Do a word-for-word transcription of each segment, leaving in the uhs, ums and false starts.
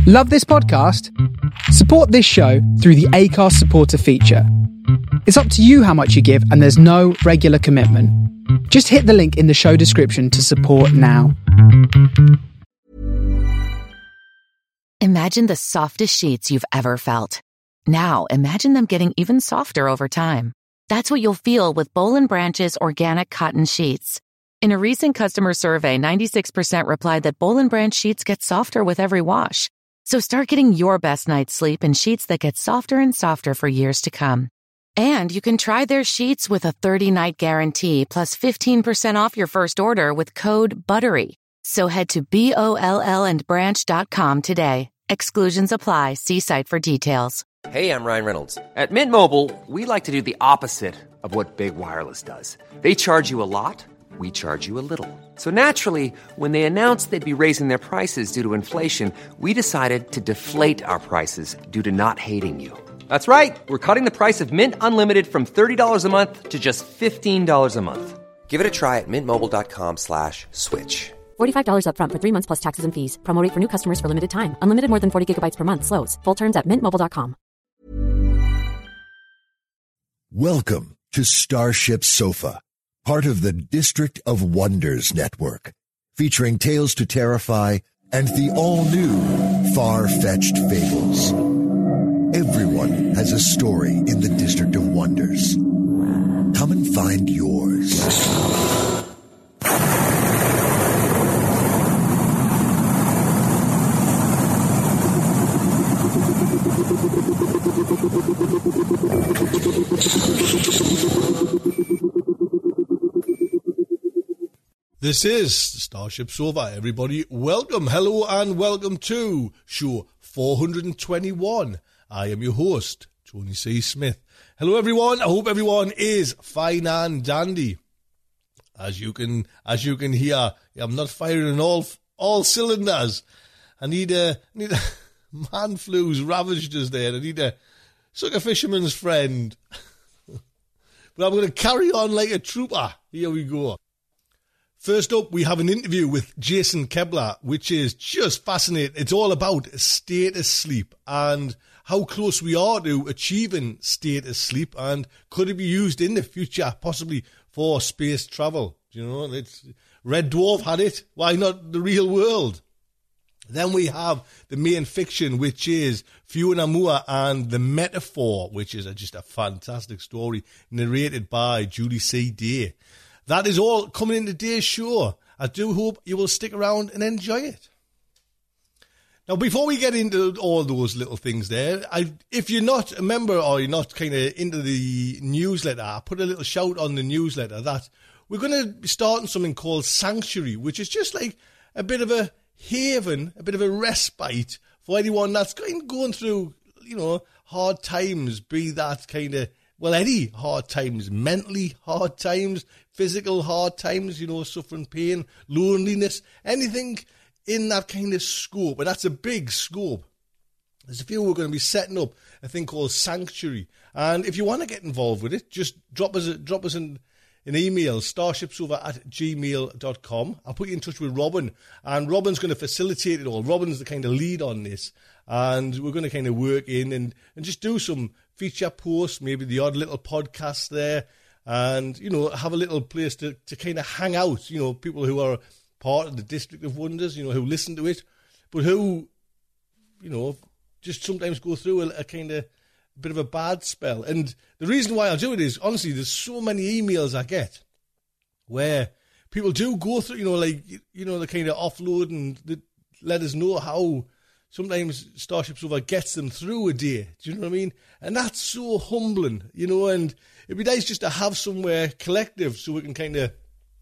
Love this podcast? Support this show through the Acast supporter feature. It's up to you how much you give, and there's no regular commitment. Just hit the link in the show description to support now. Imagine the softest sheets you've ever felt. Now imagine them getting even softer over time. That's what you'll feel with Boll and Branch's organic cotton sheets. In a recent customer survey, ninety-six percent replied that Boll and Branch sheets get softer with every wash. So start getting your best night's sleep in sheets that get softer and softer for years to come. And you can try their sheets with a thirty-night guarantee plus fifteen percent off your first order with code BUTTERY. So head to B O L L and branch dot com today. Exclusions apply. See site for details. Hey, I'm Ryan Reynolds. At Mint Mobile, we like to do the opposite of what Big Wireless does. They charge you a lot. We charge you a little. So naturally, when they announced they'd be raising their prices due to inflation, we decided to deflate our prices due to not hating you. That's right. We're cutting the price of Mint Unlimited from thirty dollars a month to just fifteen dollars a month. Give it a try at mintmobile.com slash switch. forty-five dollars up front for three months plus taxes and fees. Promo rate for new customers for limited time. Unlimited more than forty gigabytes per month. Slows full terms at mint mobile dot com. Welcome to Starship Sofa, part of the District of Wonders network, featuring Tales to Terrify and the all-new Far-Fetched Fables. Everyone has a story in the District of Wonders. Come and find yours. This is Starship Sofa, everybody. Welcome, hello, and welcome to show four hundred twenty-one. I am your host, Tony C. Smith. Hello, everyone. I hope everyone is fine and dandy. As you can, as you can hear, I'm not firing on all all cylinders. I need a need a man flu's ravaged us there. I need a suck a fisherman's friend. But I'm going to carry on like a trooper. Here we go. First up, we have an interview with Jason Kebler, which is just fascinating. It's all about status sleep and how close we are to achieving status sleep, and could it be used in the future, possibly for space travel. You know, it's, Red Dwarf had it. Why not the real world? Then we have the main fiction, which is Fiona Moore and the Metaphor, which is a, just a fantastic story narrated by Julie C. Day. That is all coming in today's show. I do hope you will stick around and enjoy it. Now, before we get into all those little things there, I, if you're not a member or you're not kind of into the newsletter, I put a little shout on the newsletter that we're going to be starting something called Sanctuary, which is just like a bit of a haven, a bit of a respite for anyone that's going, going through, you know, hard times, be that kind of, well, any hard times, mentally hard times, physical hard times, you know, suffering pain, loneliness, anything in that kind of scope. And that's a big scope. There's a few we're going to be setting up a thing called Sanctuary. And if you want to get involved with it, just drop us a, drop us an, an email, starshipsover at gmail dot com. I'll put you in touch with Robin. And Robin's going to facilitate it all. Robin's the kind of lead on this. And we're going to kind of work in and, and just do some feature posts, maybe the odd little podcast there, and, you know, have a little place to, to kind of hang out, you know, people who are part of the District of Wonders, you know, who listen to it, but who, you know, just sometimes go through a, a kind of bit of a bad spell. And the reason why I do it is, honestly, there's so many emails I get where people do go through, you know, like, you know, the kind of offload and the, let us know how sometimes Starship Sofa gets them through a day. Do you know what I mean? And that's so humbling, you know, and it'd be nice just to have somewhere collective so we can kind of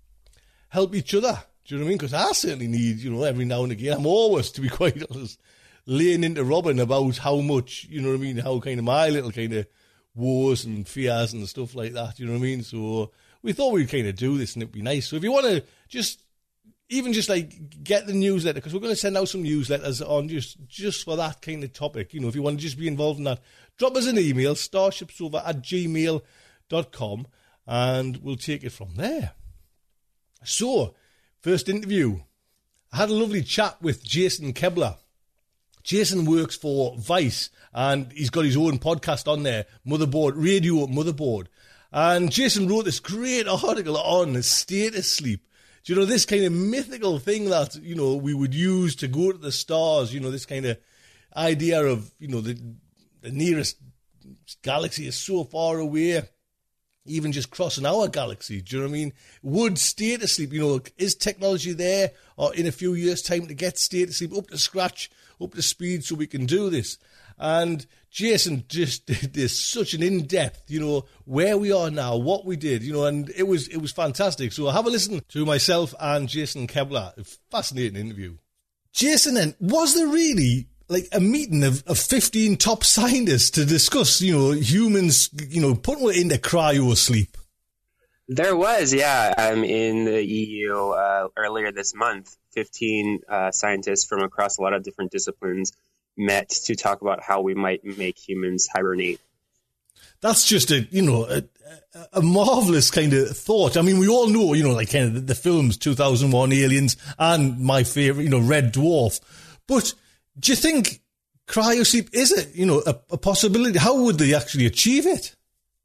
help each other. Do you know what I mean? Because I certainly need, you know, every now and again, I'm always, to be quite honest, laying into Robin about how much, you know what I mean, how kind of my little kind of woes and fears and stuff like that, you know what I mean? So we thought we'd kind of do this and it'd be nice. So if you want to just, even just like get the newsletter, because we're going to send out some newsletters on just, just for that kind of topic, you know, if you want to just be involved in that, drop us an email, starshipsover at gmail dot com, and we'll take it from there. So, first interview. I had a lovely chat with Jason Kebler. Jason works for Vice, and he's got his own podcast on there, Motherboard, Radio Motherboard. And Jason wrote this great article on state of sleep. Do you know, this kind of mythical thing that, you know, we would use to go to the stars, you know, this kind of idea of, you know, the, the nearest galaxy is so far away, even just crossing our galaxy. Do you know what I mean? Would state of sleep, you know, is technology there or in a few years' time to get state of sleep up to scratch, up to speed so we can do this? And Jason just did this, such an in-depth, you know, where we are now, what we did, you know, and it was it was fantastic. So have a listen to myself and Jason Kebler. A fascinating interview. Jason, then, was there really like a meeting of, of fifteen top scientists to discuss, you know, humans, you know, putting it into cryo sleep? There was, yeah. Um, in the E U uh, earlier this month, fifteen uh, scientists from across a lot of different disciplines met to talk about how we might make humans hibernate. That's just a, you know, a, a marvelous kind of thought. I mean, we all know, you know, like kind of the, the films, two thousand one, Aliens, and my favorite, you know, Red Dwarf. But do you think cryosleep is it, you know, a, a possibility? How would they actually achieve it?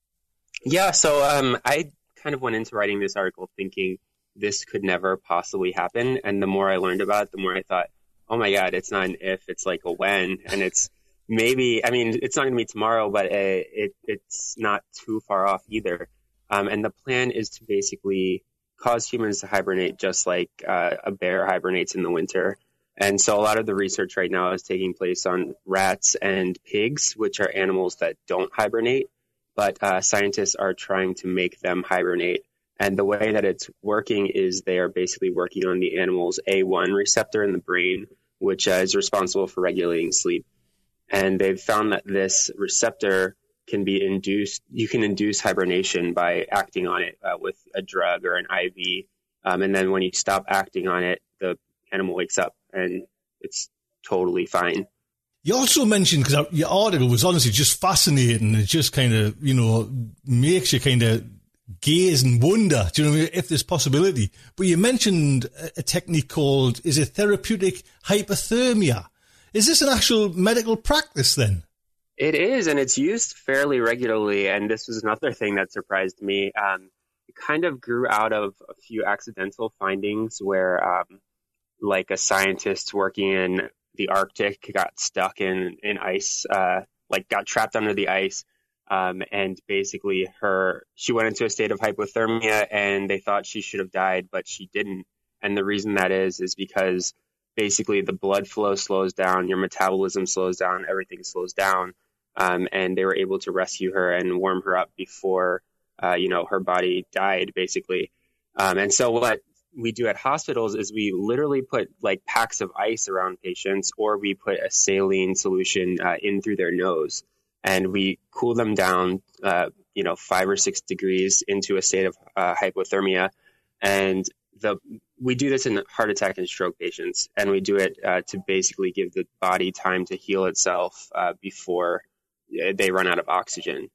Yeah, so um, I kind of went into writing this article thinking this could never possibly happen. And the more I learned about it, the more I thought, oh my God, it's not an if, it's like a when. And it's maybe, I mean, it's not going to be tomorrow, but it, it, it's not too far off either. Um, and the plan is to basically cause humans to hibernate just like uh, a bear hibernates in the winter. And so a lot of the research right now is taking place on rats and pigs, which are animals that don't hibernate, but uh, scientists are trying to make them hibernate. And the way that it's working is they are basically working on the animal's A one receptor in the brain, which uh, is responsible for regulating sleep. And they've found that this receptor can be induced, you can induce hibernation by acting on it uh, with a drug or an I V. Um, and then when you stop acting on it, the animal wakes up and it's totally fine. You also mentioned, because your article was honestly just fascinating. It just kind of, you know, makes you kind of gaze and wonder, do you know, if there's possibility. But you mentioned a technique called, is it therapeutic hypothermia? Is this an actual medical practice then? It is, and it's used fairly regularly. And this was another thing that surprised me. Um, it kind of grew out of a few accidental findings where, um, like a scientist working in the Arctic got stuck in, in ice, uh, like got trapped under the ice. Um, and basically her, she went into a state of hypothermia and they thought she should have died, but she didn't. And the reason that is, is because basically the blood flow slows down, your metabolism slows down, everything slows down. Um, and they were able to rescue her and warm her up before, uh, you know, her body died basically. Um, and so what we do at hospitals is we literally put like packs of ice around patients, or we put a saline solution uh, in through their nose. And we cool them down, uh, you know, five or six degrees into a state of uh, hypothermia. And the we do this in heart attack and stroke patients. And we do it uh, to basically give the body time to heal itself uh, before they run out of oxygen.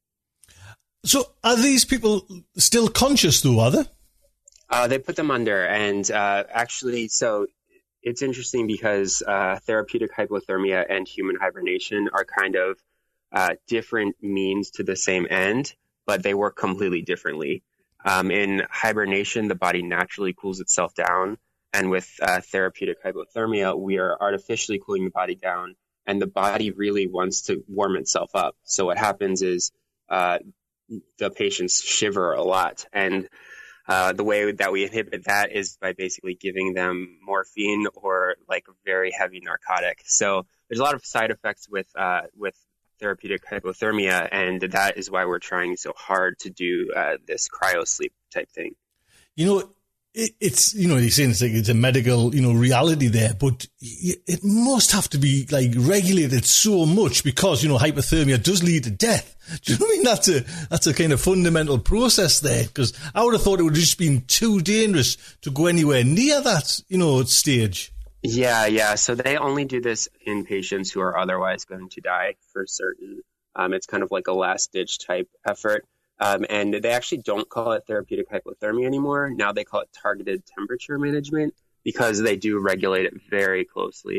So are these people still conscious, though, are they? Uh, they put them under. And uh, actually, so it's interesting because uh, therapeutic hypothermia and human hibernation are kind of Uh, different means to the same end, but they work completely differently. Um, in hibernation, the body naturally cools itself down. And with uh, therapeutic hypothermia, we are artificially cooling the body down, and the body really wants to warm itself up. So what happens is uh, the patients shiver a lot. And uh, the way that we inhibit that is by basically giving them morphine or like a very heavy narcotic. So there's a lot of side effects with uh, with therapeutic hypothermia, and that is why we're trying so hard to do uh, this cryo sleep type thing. You know, it, it's, you know, you're saying it's like it's a medical, you know, reality there, but it must have to be like regulated so much because, you know, hypothermia does lead to death. Do you know what I mean? That's a, that's a kind of fundamental process there, because I would have thought it would have just been too dangerous to go anywhere near that, you know, stage. Yeah, yeah. So they only do this in patients who are otherwise going to die for certain. Um, it's kind of like a last-ditch type effort. Um, and they actually don't call it therapeutic hypothermia anymore. Now they call it targeted temperature management because they do regulate it very closely.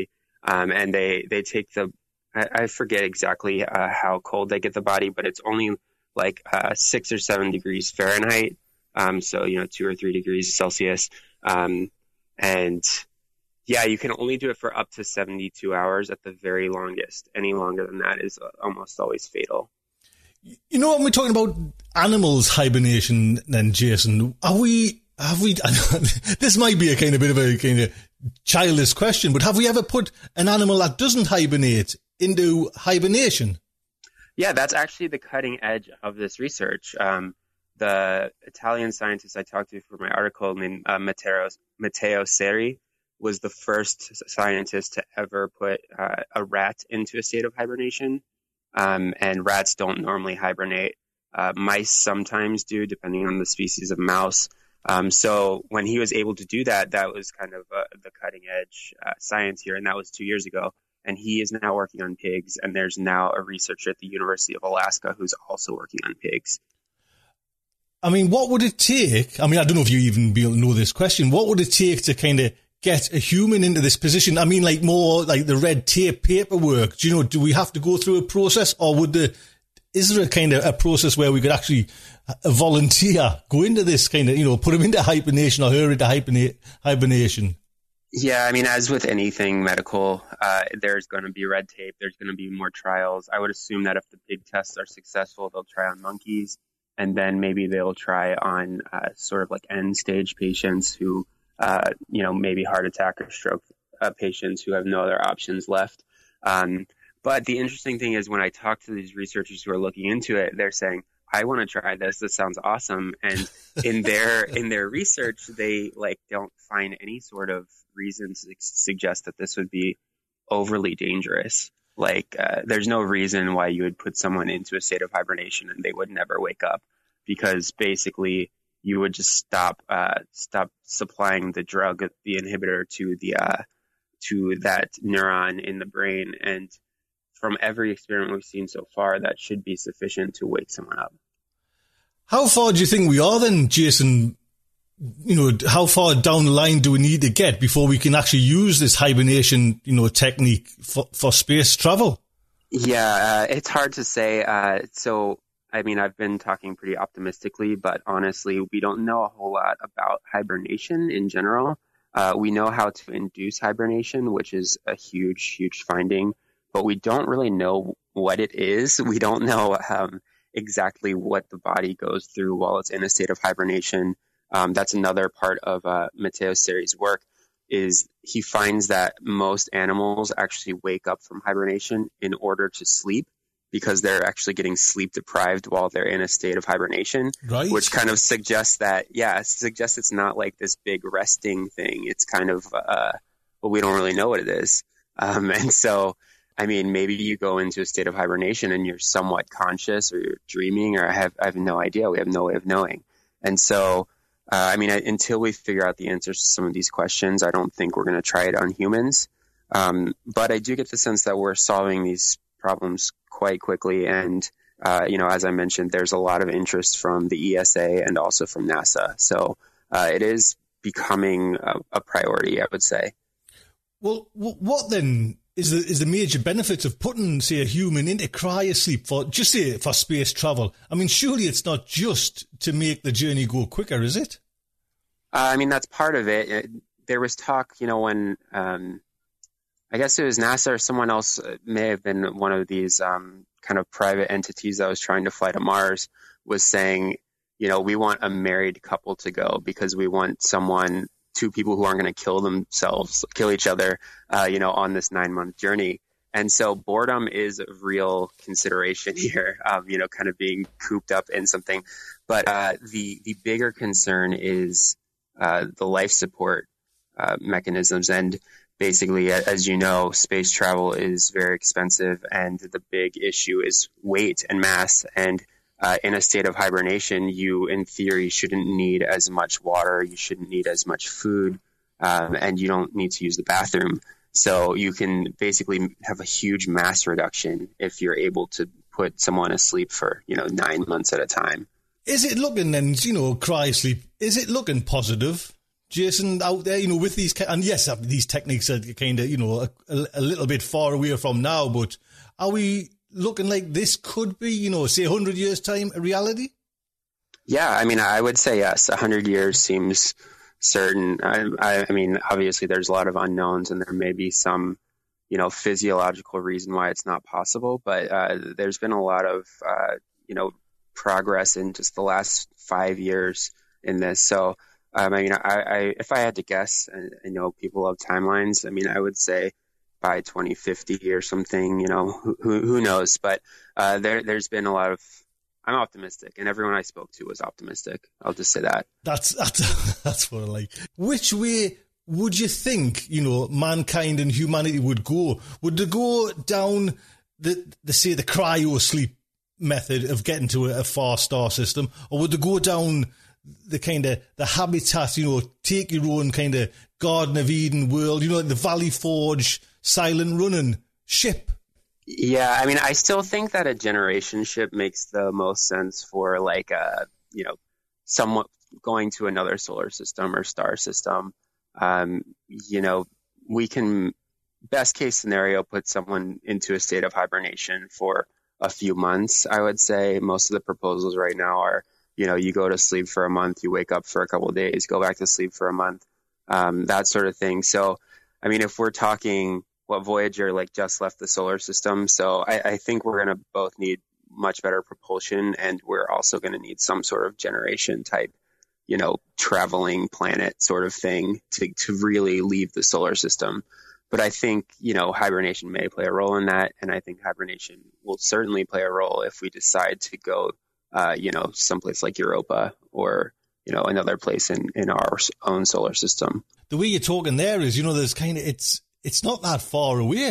Um, and they, they take the, I, I forget exactly uh, how cold they get the body, but it's only like uh, six or seven degrees Fahrenheit. Um, so, you know, two or three degrees Celsius. Um, and yeah, you can only do it for up to seventy-two hours at the very longest. Any longer than that is almost always fatal. You know, when we're talking about animals hibernation, then Jason, are we, have we, this might be a kind of bit of a kind of childish question, but have we ever put an animal that doesn't hibernate into hibernation? Yeah, that's actually the cutting edge of this research. Um, the Italian scientist I talked to for my article named uh, Matteo, Matteo Seri was the first scientist to ever put uh, a rat into a state of hibernation. Um, and rats don't normally hibernate. Uh, mice sometimes do, depending on the species of mouse. Um, so when he was able to do that, that was kind of uh, the cutting edge uh, science here. And that was two years ago. And he is now working on pigs. And there's now a researcher at the University of Alaska who's also working on pigs. I mean, what would it take? I mean, I don't know if you even be able to know this question. What would it take to kind of get a human into this position? I mean, like more like the red tape paperwork. Do you know, do we have to go through a process, or would the, is there a kind of a process where we could actually a volunteer go into this kind of, you know, put them into hibernation or her into hibernation? Yeah, I mean, as with anything medical, uh, there's going to be red tape. There's going to be more trials. I would assume that if the pig tests are successful, they'll try on monkeys, and then maybe they'll try on uh, sort of like end stage patients who, uh, you know, maybe heart attack or stroke uh, patients who have no other options left. Um, but the interesting thing is when I talk to these researchers who are looking into it, they're saying, I want to try this. This sounds awesome. And in their in their research, they like don't find any sort of reason to suggest that this would be overly dangerous. Like uh, there's no reason why you would put someone into a state of hibernation and they would never wake up, because basically you would just stop uh, stop supplying the drug, the inhibitor, to the uh, to that neuron in the brain. And from every experiment we've seen so far, that should be sufficient to wake someone up. How far do you think we are then, Jason? You know, how far down the line do we need to get before we can actually use this hibernation, you know, technique for, for space travel? Yeah, uh, it's hard to say. Uh, so, I mean, I've been talking pretty optimistically, but honestly, we don't know a whole lot about hibernation in general. Uh, we know how to induce hibernation, which is a huge, huge finding, but we don't really know what it is. We don't know um, exactly what the body goes through while it's in a state of hibernation. Um, that's another part of uh, Matteo Seri's work, is he finds that most animals actually wake up from hibernation in order to sleep, because they're actually getting sleep deprived while they're in a state of hibernation, right. Which kind of suggests that, yeah, it suggests it's not like this big resting thing. It's kind of, uh, well, we don't really know what it is. Um, and so, I mean, maybe you go into a state of hibernation and you're somewhat conscious, or you're dreaming, or I have, I have no idea. We have no way of knowing. And so, Uh, I mean, I, until we figure out the answers to some of these questions, I don't think we're going to try it on humans. Um, but I do get the sense that we're solving these problems quite quickly. And, uh, you know, as I mentioned, there's a lot of interest from the E S A and also from NASA. So uh, it is becoming a, a priority, I would say. Well, what then is the, is the major benefit of putting, say, a human into cryosleep for, just say, for space travel? I mean, surely it's not just to make the journey go quicker, is it? Uh, I mean, that's part of it. it. There was talk, you know, when um, I guess it was NASA or someone else, uh, may have been one of these um, kind of private entities that was trying to fly to Mars, was saying, you know, we want a married couple to go because we want someone, two people who aren't going to kill themselves, kill each other, uh, you know, on this nine month journey. And so boredom is a real consideration here, um, you know, kind of being cooped up in something. But uh, the, the bigger concern is uh, the life support uh, mechanisms. And basically, as you know, space travel is very expensive, and the big issue is weight and mass. And Uh, in a state of hibernation, you, in theory, shouldn't need as much water, you shouldn't need as much food, um, and you don't need to use the bathroom. So you can basically have a huge mass reduction if you're able to put someone asleep for, you know, nine months at a time. Is it looking then, you know, cryosleep, is it looking positive Jason, out there, you know, with these, and yes, these techniques are kind of, you know, a, a little bit far away from now, but are we looking like this could be, you know, say one hundred years' time, a reality? Yeah, I mean, I would say yes. one hundred years seems certain. I, I, I mean, obviously there's a lot of unknowns, and there may be some, you know, physiological reason why it's not possible, but uh, there's been a lot of, uh, you know, progress in just the last five years in this. So, um, I mean, I, I, if I had to guess, I, I know people love timelines. I mean, I would say by twenty fifty or something, you know, who, who knows? But uh, there, there's been a lot of, I'm optimistic, and everyone I spoke to was optimistic. I'll just say that. That's, that's, that's what I like. Which way would you think, you know, mankind and humanity would go? Would they go down the, the say, the cryo sleep method of getting to a, a far star system, or would they go down the kind of the habitat, you know, take your own kind of Garden of Eden world, you know, like the Valley Forge silent running ship? Yeah, I mean, I still think that a generation ship makes the most sense for like a, you know, somewhat going to another solar system or star system. Um, you know, we can, best case scenario, put someone into a state of hibernation for a few months. I would say most of the proposals right now are, you know, you go to sleep for a month, you wake up for a couple of days, go back to sleep for a month, um, that sort of thing. So, I mean, if we're talking what Voyager like just left the solar system, so I, I think we're going to both need much better propulsion, and we're also going to need some sort of generation type, you know, traveling planet sort of thing to, to really leave the solar system. But I think, you know, hibernation may play a role in that. And I think hibernation will certainly play a role if we decide to go, uh, you know, someplace like Europa or, you know, another place in, in our own solar system. The way you're talking there is, you know, there's kind of, it's, it's not that far away.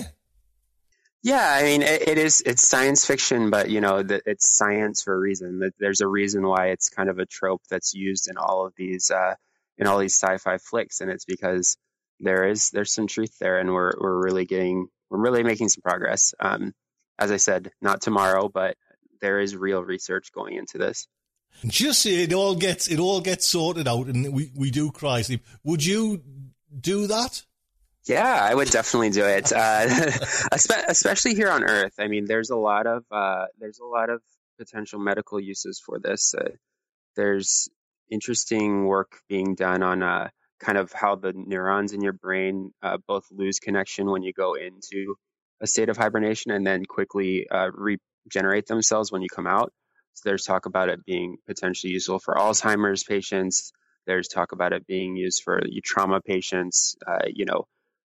Yeah, I mean, it, it is, it's science fiction, but, you know, the, it's science for a reason. There's a reason why it's kind of a trope that's used in all of these, uh, in all these sci-fi flicks. And it's because there is, there's some truth there, and we're, we're really getting, we're really making some progress. Um, as I said, not tomorrow, but there is real research going into this. Just say it all gets, it all gets sorted out and we, we do cry sleep. Would you do that? Yeah, I would definitely do it, uh, especially here on Earth. I mean, there's a lot of uh, there's a lot of potential medical uses for this. Uh, there's interesting work being done on uh, kind of how the neurons in your brain uh, both lose connection when you go into a state of hibernation and then quickly uh, regenerate themselves when you come out. So there's talk about it being potentially useful for Alzheimer's patients. There's talk about it being used for trauma patients, uh, you know.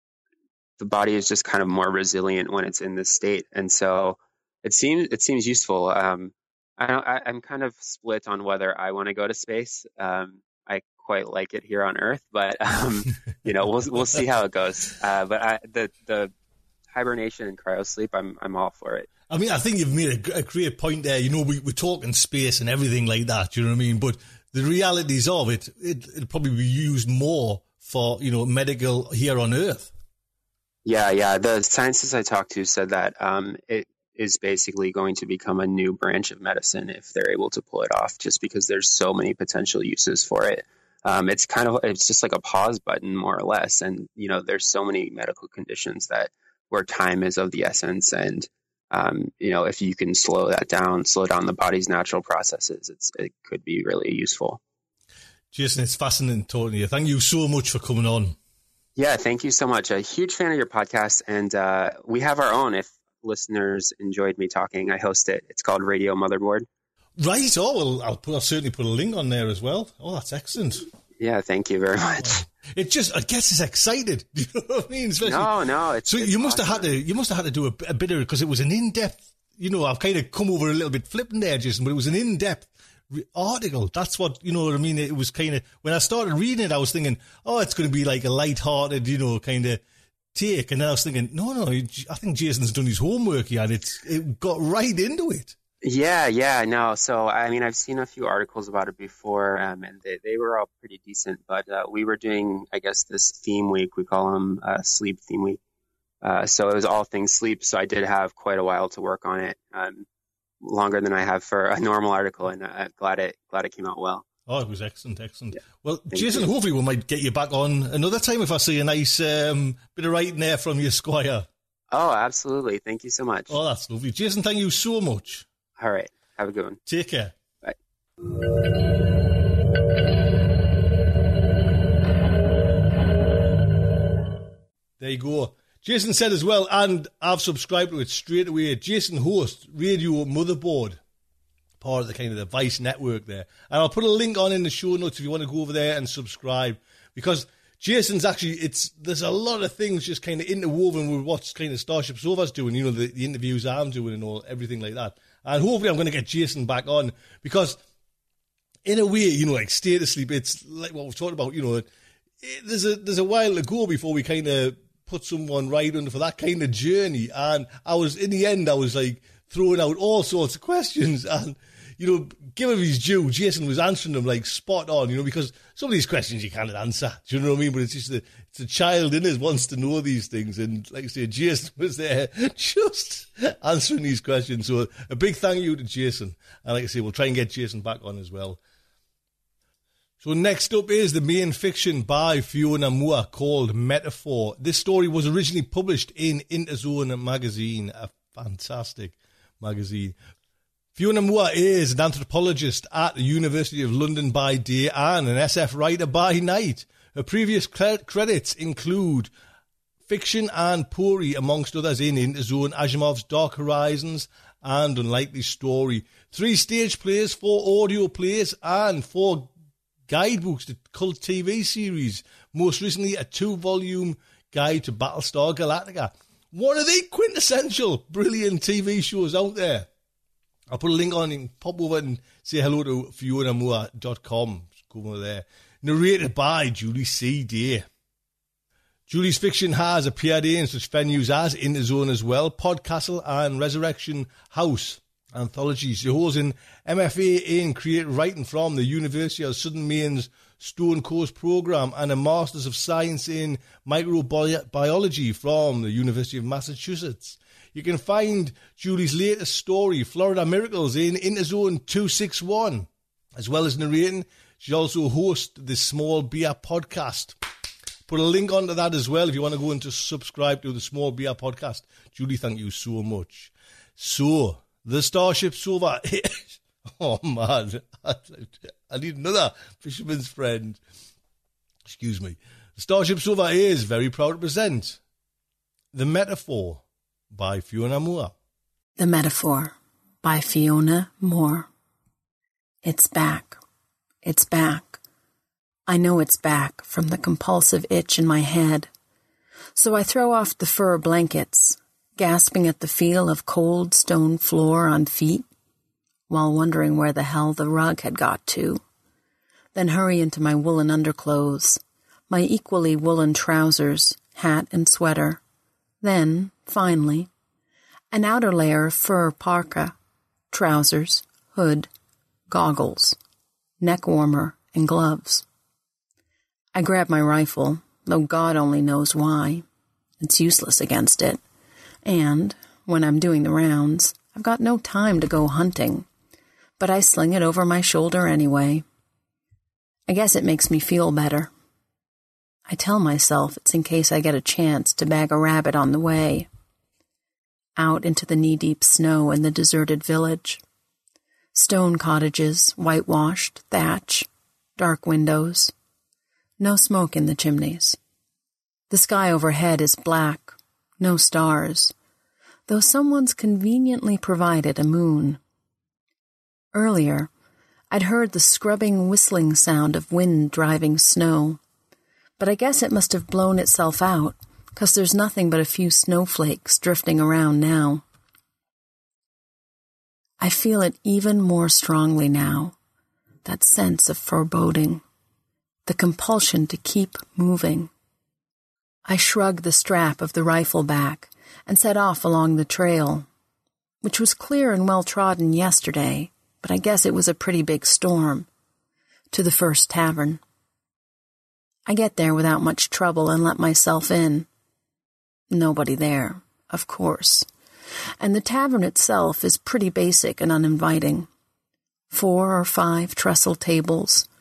The body is just kind of more resilient when it's in this state, and so it seems it seems useful. Um, I, don't, I I'm kind of split on whether I want to go to space. Um, I quite like it here on Earth, but um, you know, we'll we'll see how it goes. Uh, but I, the the hibernation and cryosleep, I'm I'm all for it. I mean, I think you've made a, a great point there. You know, we we're talking space and everything like that. You know what I mean? But the realities of it, it it'll probably be used more for, you know, medical here on Earth. Yeah, yeah. The scientists I talked to said that um, it is basically going to become a new branch of medicine if they're able to pull it off, just because there's so many potential uses for it. Um, it's kind of, it's just like a pause button, more or less. And, you know, there's so many medical conditions that where time is of the essence. And, um, you know, if you can slow that down, slow down the body's natural processes, it's, it could be really useful. Jason, it's fascinating talking to you. Thank you so much for coming on. Yeah, thank you so much. A huge fan of your podcast, and uh, we have our own. If listeners enjoyed me talking, I host it. It's called Radio Motherboard. Right. Oh, well, I'll, put, I'll certainly put a link on there as well. Oh, that's excellent. Yeah, thank you very much. Oh, it just, I guess, it's excited. You know what I mean? Especially, no, no. It's, so it's you must awesome. have had to, you must have had to do a, a bit of it because it was an in-depth. You know, I've kind of come over a little bit flippant there, Jason, but it was an in-depth article. That's what, you know what I mean? It was kind of, when I started reading it, I was thinking, oh, it's going to be like a light-hearted, you know, kind of take. And then I was thinking, no, no, I think Jason's done his homework here, and it's, it got right into it. Yeah, yeah, no. So, I mean, I've seen a few articles about it before, um, and they, they were all pretty decent. But uh, we were doing, I guess, this theme week. We call them uh, sleep theme week. Uh, so it was all things sleep. So I did have quite a while to work on it. Um, longer than I have for a normal article, and I'm glad it glad it came out well. Oh, it was excellent, excellent. Yeah. Well, Thank Jason, you. hopefully we might get you back on another time if I see a nice um, bit of writing there from you, Squire. Oh, absolutely. Thank you so much. Oh, that's lovely. Jason, thank you so much. All right. Have a good one. Take care. Bye. There you go. Jason said as well, and I've subscribed to it straight away. Jason hosts Radio Motherboard, part of the kind of the Vice network there. And I'll put a link on in the show notes if you want to go over there and subscribe. Because Jason's actually, it's there's a lot of things just kind of interwoven with what's kind of Starship Sofa's doing, you know, the, the interviews I'm doing and all, everything like that. And hopefully I'm going to get Jason back on because in a way, you know, like Stay to Sleep, it's like what we've talked about, you know, it, there's a there's a while to go before we kind of put someone right under for that kind of journey. And I was, in the end, I was like throwing out all sorts of questions and, you know, give him his due, Jason was answering them like spot on, you know, because some of these questions you can't answer, do you know what I mean? But it's just a, it's a child in us wants to know these things. And like I say, Jason was there just answering these questions. So a big thank you to Jason. And like I say, we'll try and get Jason back on as well. So next up is the main fiction by Fiona Moore called Metaphor. This story was originally published in Interzone magazine, a fantastic magazine. Fiona Moore is an anthropologist at the University of London by day and an S F writer by night. Her previous cre- credits include fiction and poetry, amongst others, in Interzone, Asimov's Dark Horizons and Unlikely Story. Three stage plays, four audio plays and four guidebooks to cult T V series. Most recently, a two-volume guide to Battlestar Galactica. One of the quintessential brilliant T V shows out there. I'll put a link on and pop over and say hello to fiona moore dot com. Go over there. Narrated by Julie C. Day. Julie's fiction has appeared in such venues as Interzone as well, Podcastle and Resurrection House anthologies. She holds an M F A in creative writing from the University of Southern Maine's Stone Coast programme and a Masters of Science in Microbiology from the University of Massachusetts. You can find Julie's latest story, Florida Miracles, in Interzone two sixty-one. As well as narrating, she also hosts the Small Beer podcast. Put a link onto that as well if you want to go and to subscribe to the Small Beer podcast. Julie, thank you so much. So, the Starship Sofa is... Oh, man. I need another fisherman's friend. Excuse me. The Starship Sofa is very proud to present The Metaphor by Fiona Moore. The Metaphor by Fiona Moore. It's back. It's back. I know it's back from the compulsive itch in my head. So I throw off the fur blankets, gasping at the feel of cold stone floor on feet, while wondering where the hell the rug had got to. Then hurry into my woolen underclothes, my equally woolen trousers, hat and sweater. Then, finally, an outer layer of fur parka, trousers, hood, goggles, neck warmer, and gloves. I grab my rifle, though God only knows why. It's useless against it. And, when I'm doing the rounds, I've got no time to go hunting. But I sling it over my shoulder anyway. I guess it makes me feel better. I tell myself it's in case I get a chance to bag a rabbit on the way. Out into the knee-deep snow in the deserted village. Stone cottages, whitewashed, thatch, dark windows. No smoke in the chimneys. The sky overhead is black, no stars, though someone's conveniently provided a moon. Earlier, I'd heard the scrubbing, whistling sound of wind driving snow, but I guess it must have blown itself out, 'cause there's nothing but a few snowflakes drifting around now. I feel it even more strongly now, that sense of foreboding, the compulsion to keep moving. I shrug the strap of the rifle back and set off along the trail, which was clear and well-trodden yesterday, but I guess it was a pretty big storm, to the first tavern. I get there without much trouble and let myself in. Nobody there, of course, and the tavern itself is pretty basic and uninviting. Four or five trestle tables,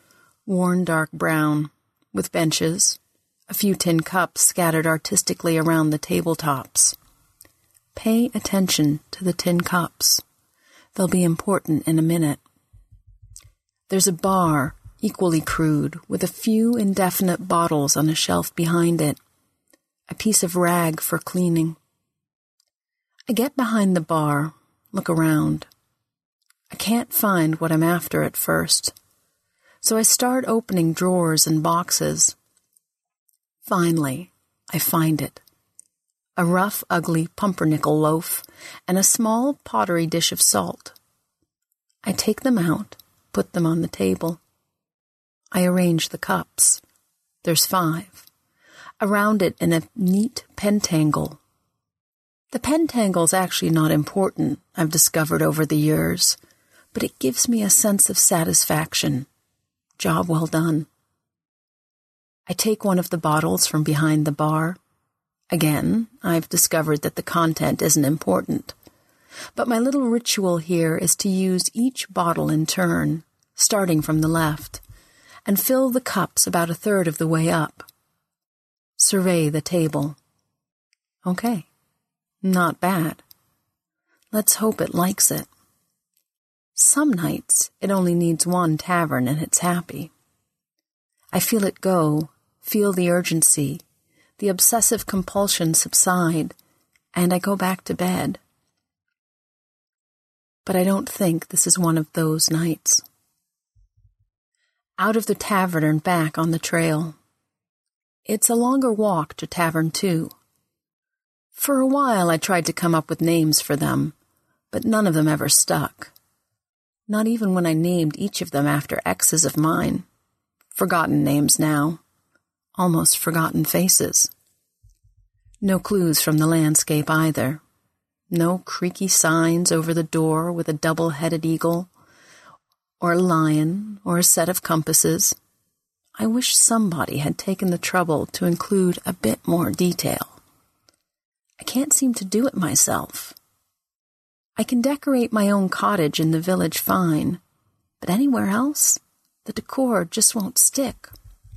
worn dark brown, with benches, a few tin cups scattered artistically around the tabletops. Pay attention to the tin cups. They'll be important in a minute. There's a bar, equally crude, with a few indefinite bottles on a shelf behind it, a piece of rag for cleaning. I get behind the bar, look around. I can't find what I'm after at first, so I start opening drawers and boxes. Finally, I find it. A rough, ugly pumpernickel loaf and a small pottery dish of salt. I take them out, put them on the table. I arrange the cups. There's five. Around it in a neat pentangle. The pentangle's actually not important, I've discovered over the years, but it gives me a sense of satisfaction. Job well done. I take one of the bottles from behind the bar. Again, I've discovered that the content isn't important. But my little ritual here is to use each bottle in turn, starting from the left, and fill the cups about a third of the way up. Survey the table. Okay, not bad. Let's hope it likes it. Some nights it only needs one tavern and it's happy. I feel it go, feel the urgency, the obsessive compulsion subside, and I go back to bed. But I don't think this is one of those nights. Out of the tavern and back on the trail. It's a longer walk to Tavern Two. For a while I tried to come up with names for them, but none of them ever stuck. Not even when I named each of them after exes of mine. Forgotten names now. Almost forgotten faces. No clues from the landscape either. No creaky signs over the door with a double-headed eagle, or a lion, or a set of compasses. I wish somebody had taken the trouble to include a bit more detail. I can't seem to do it myself. I can decorate my own cottage in the village fine, but anywhere else, the decor just won't stick.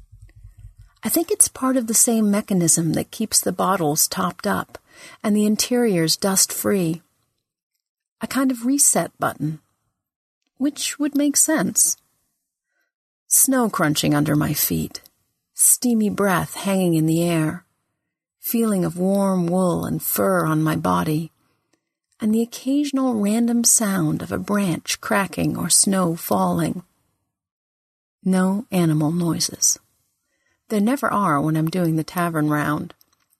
I think it's part of the same mechanism that keeps the bottles topped up and the interiors dust-free. A kind of reset button, which would make sense. Snow crunching under my feet, steamy breath hanging in the air, feeling of warm wool and fur on my body, and the occasional random sound of a branch cracking or snow falling. No animal noises. There never are when I'm doing the tavern round.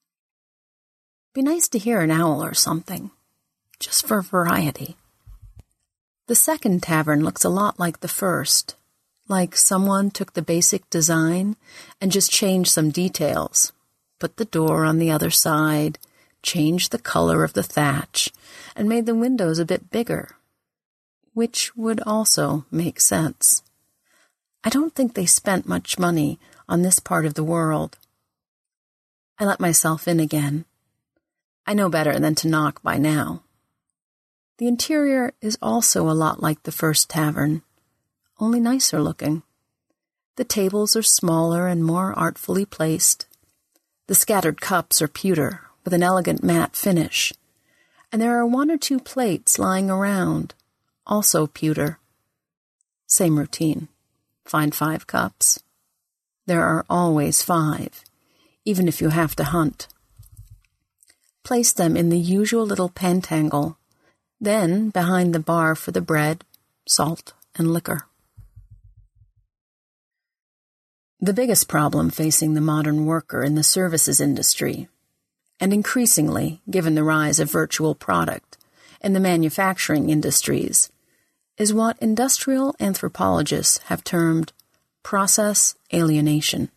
Be nice to hear an owl or something, just for variety. The second tavern looks a lot like the first, like someone took the basic design and just changed some details, put the door on the other side, changed the color of the thatch, and made the windows a bit bigger, which would also make sense. I don't think they spent much money on this part of the world. I let myself in again. I know better than to knock by now. The interior is also a lot like the first tavern, only nicer looking. The tables are smaller and more artfully placed. The scattered cups are pewter, with an elegant matte finish, and there are one or two plates lying around, also pewter. Same routine. Find five cups. There are always five, even if you have to hunt. Place them in the usual little pentangle, then behind the bar for the bread, salt, and liquor. The biggest problem facing the modern worker in the services industry, and increasingly, given the rise of virtual product, in the manufacturing industries, is what industrial anthropologists have termed process alienation.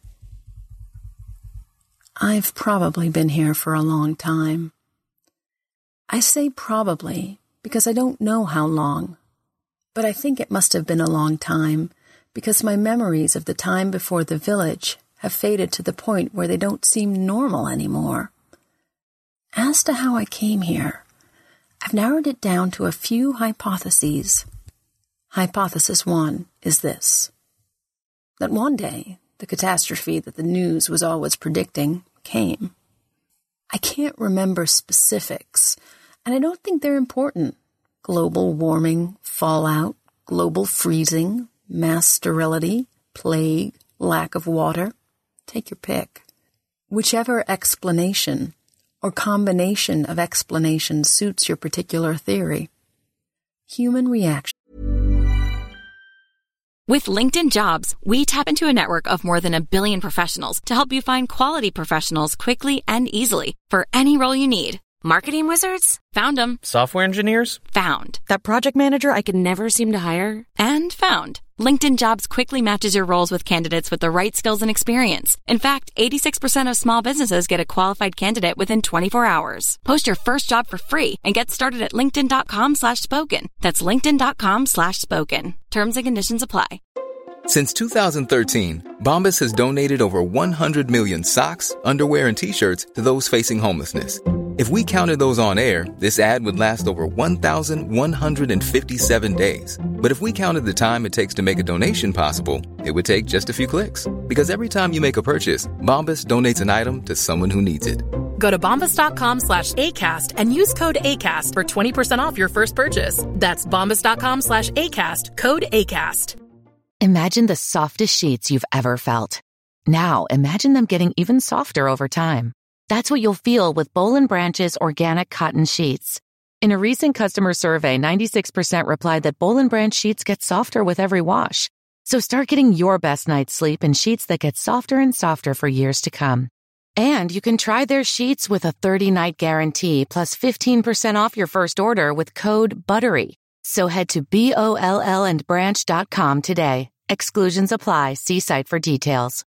I've probably been here for a long time. I say probably because I don't know how long, but I think it must have been a long time because my memories of the time before the village have faded to the point where they don't seem normal anymore. As to how I came here, I've narrowed it down to a few hypotheses. Hypothesis one is this. that one day the catastrophe that the news was always predicting came. I can't remember specifics, and I don't think they're important. Global warming, fallout, global freezing, mass sterility, plague, lack of water. Take your pick. Whichever explanation or combination of explanations suits your particular theory. Human reaction. With LinkedIn Jobs, we tap into a network of more than a billion professionals to help you find quality professionals quickly and easily for any role you need. Marketing wizards? Found them. Software engineers? Found. That project manager I could never seem to hire? And found. LinkedIn Jobs quickly matches your roles with candidates with the right skills and experience. In fact, eighty-six percent of small businesses get a qualified candidate within twenty-four hours. Post your first job for free and get started at linkedin.com slash spoken. That's linkedin.com slash spoken. Terms and conditions apply. Since two thousand thirteen, Bombas has donated over one hundred million socks, underwear, and T-shirts to those facing homelessness. If we counted those on air, this ad would last over one thousand one hundred fifty-seven days. But if we counted the time it takes to make a donation possible, it would take just a few clicks. Because every time you make a purchase, Bombas donates an item to someone who needs it. Go to bombas.com slash ACAST and use code ACAST for twenty percent off your first purchase. That's bombas.com slash ACAST, code ACAST. Imagine the softest sheets you've ever felt. Now imagine them getting even softer over time. That's what you'll feel with Boll and Branch's organic cotton sheets. In a recent customer survey, ninety-six percent replied that Boll and Branch sheets get softer with every wash. So start getting your best night's sleep in sheets that get softer and softer for years to come. And you can try their sheets with a thirty-night guarantee plus fifteen percent off your first order with code BUTTERY. So head to B O L L and branch dot com today. Exclusions apply. See site for details.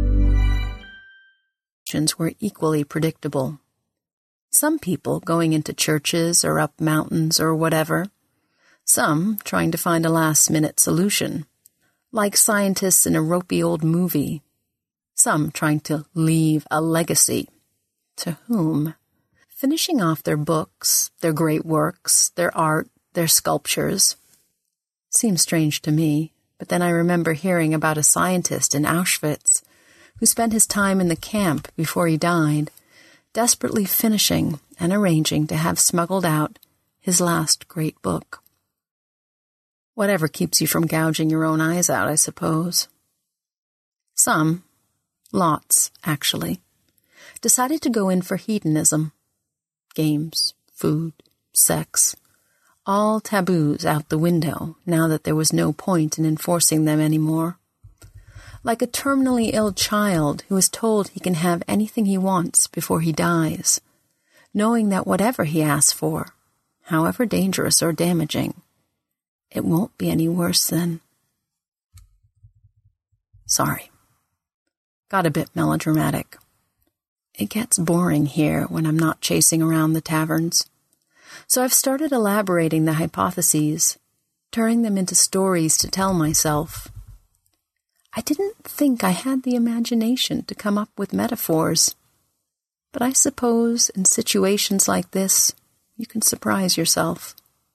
Were equally predictable. Some people going into churches or up mountains or whatever. Some trying to find a last-minute solution, like scientists in a ropey old movie. Some trying to leave a legacy. To whom? Finishing off their books, their great works, their art, their sculptures. Seems strange to me, but then I remember hearing about a scientist in Auschwitz who spent his time in the camp before he died, desperately finishing and arranging to have smuggled out his last great book. Whatever keeps you from gouging your own eyes out, I suppose. Some, lots actually, decided to go in for hedonism. Games, food, sex, all taboos out the window now that there was no point in enforcing them anymore. Like a terminally ill child who is told he can have anything he wants before he dies, knowing that whatever he asks for, however dangerous or damaging, it won't be any worse than... Sorry. Got a bit melodramatic. It gets boring here when I'm not chasing around the taverns. So I've started elaborating the hypotheses, turning them into stories to tell myself. I didn't think I had the imagination to come up with metaphors, but I suppose in situations like this, you can surprise yourself.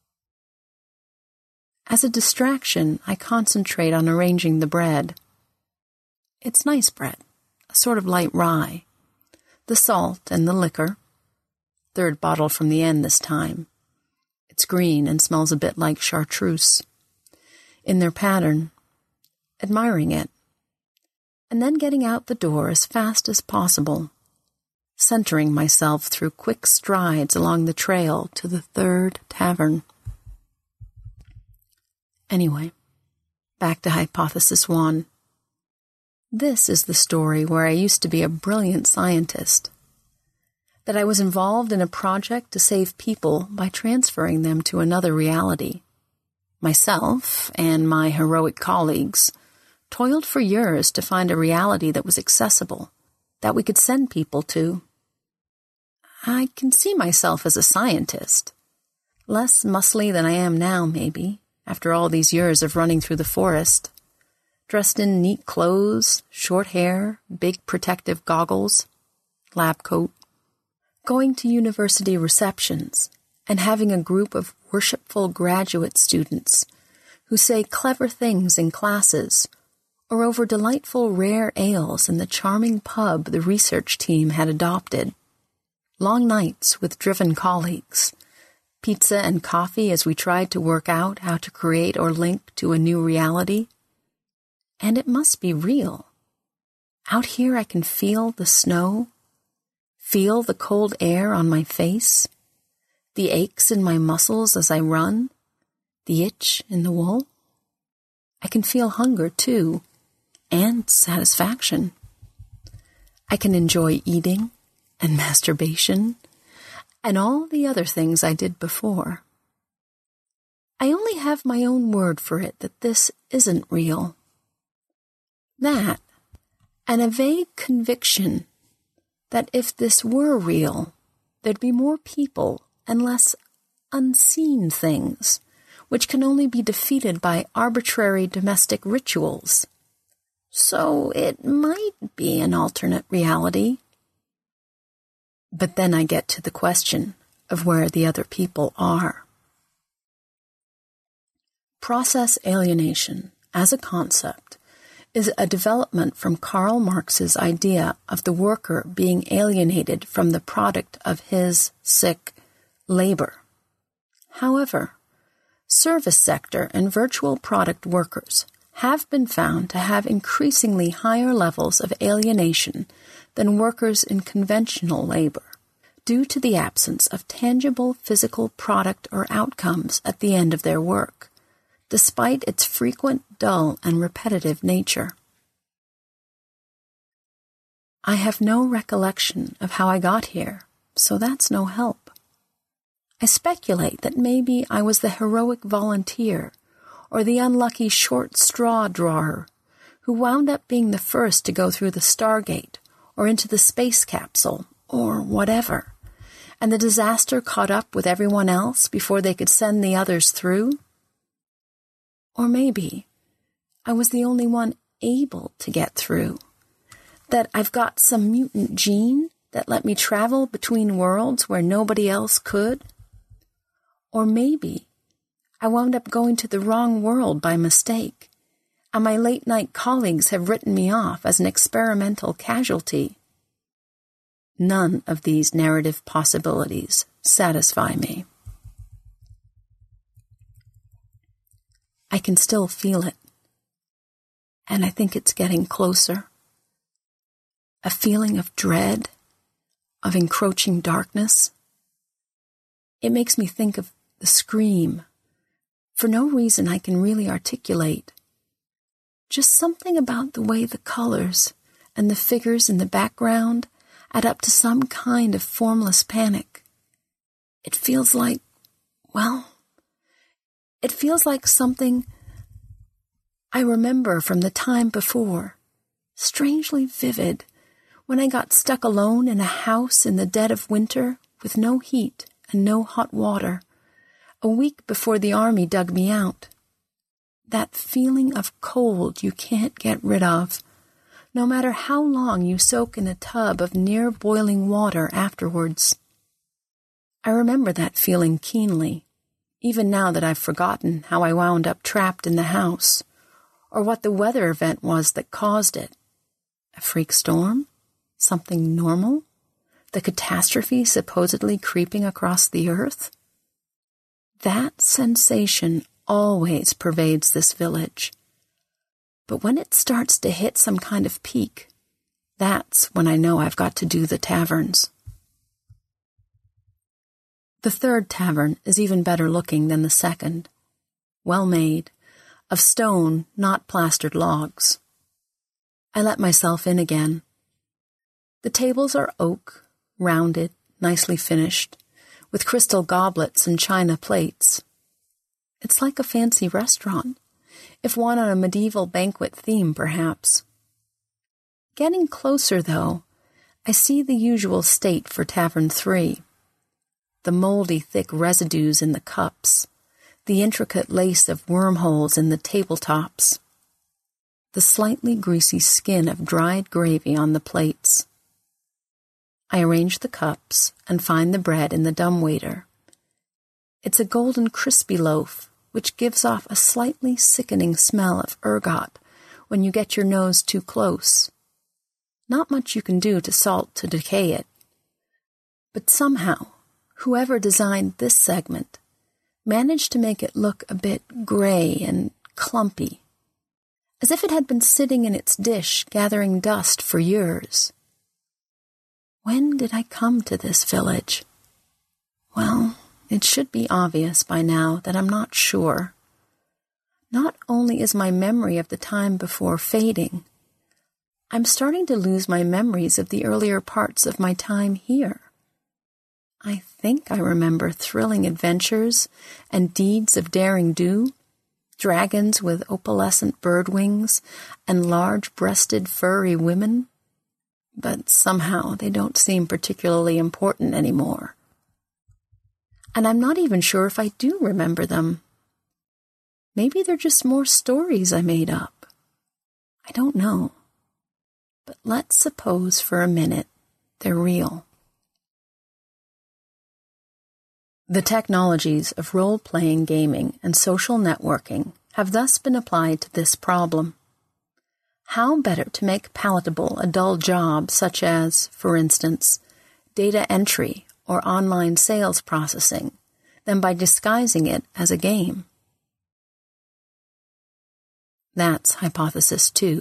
As a distraction, I concentrate on arranging the bread. It's nice bread, a sort of light rye, the salt and the liquor. Third bottle from the end this time. It's green and smells a bit like chartreuse. In their pattern, admiring it, and then getting out the door as fast as possible, centering myself through quick strides along the trail to the third tavern. Anyway, back to hypothesis one. This is the story where I used to be a brilliant scientist, that I was involved in a project to save people by transferring them to another reality. Myself and my heroic colleagues toiled for years to find a reality that was accessible, that we could send people to. I can see myself as a scientist, less muscly than I am now, maybe, after all these years of running through the forest, dressed in neat clothes, short hair, big protective goggles, lab coat, going to university receptions and having a group of worshipful graduate students who say clever things in classes or over delightful rare ales in the charming pub the research team had adopted. Long nights with driven colleagues, pizza and coffee as we tried to work out how to create or link to a new reality. And it must be real. Out here I can feel the snow, feel the cold air on my face, the aches in my muscles as I run, the itch in the wool. I can feel hunger, too, and satisfaction. I can enjoy eating and masturbation and all the other things I did before. I only have my own word for it that this isn't real. That, and a vague conviction that if this were real, there'd be more people and less unseen things, which can only be defeated by arbitrary domestic rituals. So it might be an alternate reality. But then I get to the question of where the other people are. Process alienation, as a concept, is a development from Karl Marx's idea of the worker being alienated from the product of his, sick, labor. However, service sector and virtual product workers have been found to have increasingly higher levels of alienation than workers in conventional labor, due to the absence of tangible physical product or outcomes at the end of their work, despite its frequent, dull, and repetitive nature. I have no recollection of how I got here, so that's no help. I speculate that maybe I was the heroic volunteer or the unlucky short straw drawer who wound up being the first to go through the Stargate or into the space capsule or whatever, and the disaster caught up with everyone else before they could send the others through. Or maybe I was the only one able to get through, that I've got some mutant gene that let me travel between worlds where nobody else could. Or maybe I wound up going to the wrong world by mistake, and my late-night colleagues have written me off as an experimental casualty. None of these narrative possibilities satisfy me. I can still feel it, and I think it's getting closer. A feeling of dread, of encroaching darkness. It makes me think of the scream, for no reason I can really articulate. Just something about the way the colors and the figures in the background add up to some kind of formless panic. It feels like, well, it feels like something I remember from the time before, strangely vivid, when I got stuck alone in a house in the dead of winter with no heat and no hot water, a week before the army dug me out. That feeling of cold you can't get rid of, no matter how long you soak in a tub of near-boiling water afterwards. I remember that feeling keenly, even now that I've forgotten how I wound up trapped in the house, or what the weather event was that caused it. A freak storm? Something normal? The catastrophe supposedly creeping across the earth? That sensation always pervades this village. But when it starts to hit some kind of peak, that's when I know I've got to do the taverns. The third tavern is even better looking than the second. Well made, of stone, not plastered logs. I let myself in again. The tables are oak, rounded, nicely finished, with crystal goblets and china plates. It's like a fancy restaurant, if one on a medieval banquet theme, perhaps. Getting closer, though, I see the usual state for Tavern three. The moldy, thick residues in the cups, the intricate lace of wormholes in the tabletops, the slightly greasy skin of dried gravy on the plates. I arrange the cups and find the bread in the dumbwaiter. It's a golden crispy loaf, which gives off a slightly sickening smell of ergot, when you get your nose too close. Not much you can do to salt to decay it. But somehow, whoever designed this segment managed to make it look a bit gray and clumpy, as if it had been sitting in its dish gathering dust for years. When did I come to this village? Well, it should be obvious by now that I'm not sure. Not only is my memory of the time before fading, I'm starting to lose my memories of the earlier parts of my time here. I think I remember thrilling adventures and deeds of daring do, dragons with opalescent bird wings and large-breasted furry women, but somehow they don't seem particularly important anymore. And I'm not even sure if I do remember them. Maybe they're just more stories I made up. I don't know. But let's suppose for a minute they're real. The technologies of role-playing gaming and social networking have thus been applied to this problem. How better to make palatable a dull job such as, for instance, data entry or online sales processing than by disguising it as a game? That's hypothesis two.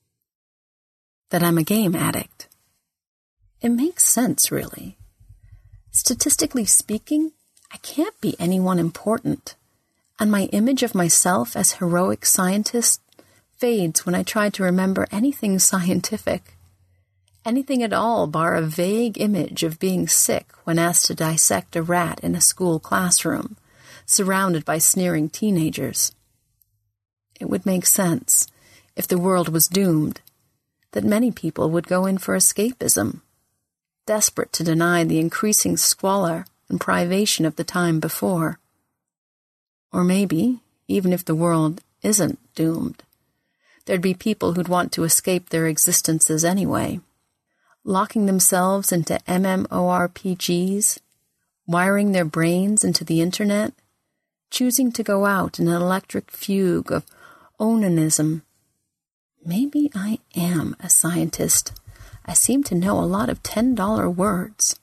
That I'm a game addict. It makes sense, really. Statistically speaking, I can't be anyone important, and my image of myself as heroic scientist fades when I try to remember anything scientific. Anything at all bar a vague image of being sick when asked to dissect a rat in a school classroom, surrounded by sneering teenagers. It would make sense, if the world was doomed, that many people would go in for escapism, desperate to deny the increasing squalor and privation of the time before. Or maybe, even if the world isn't doomed, there'd be people who'd want to escape their existences anyway, locking themselves into MMORPGs, wiring their brains into the internet, choosing to go out in an electric fugue of onanism. Maybe I am a scientist. I seem to know a lot of ten-dollar words.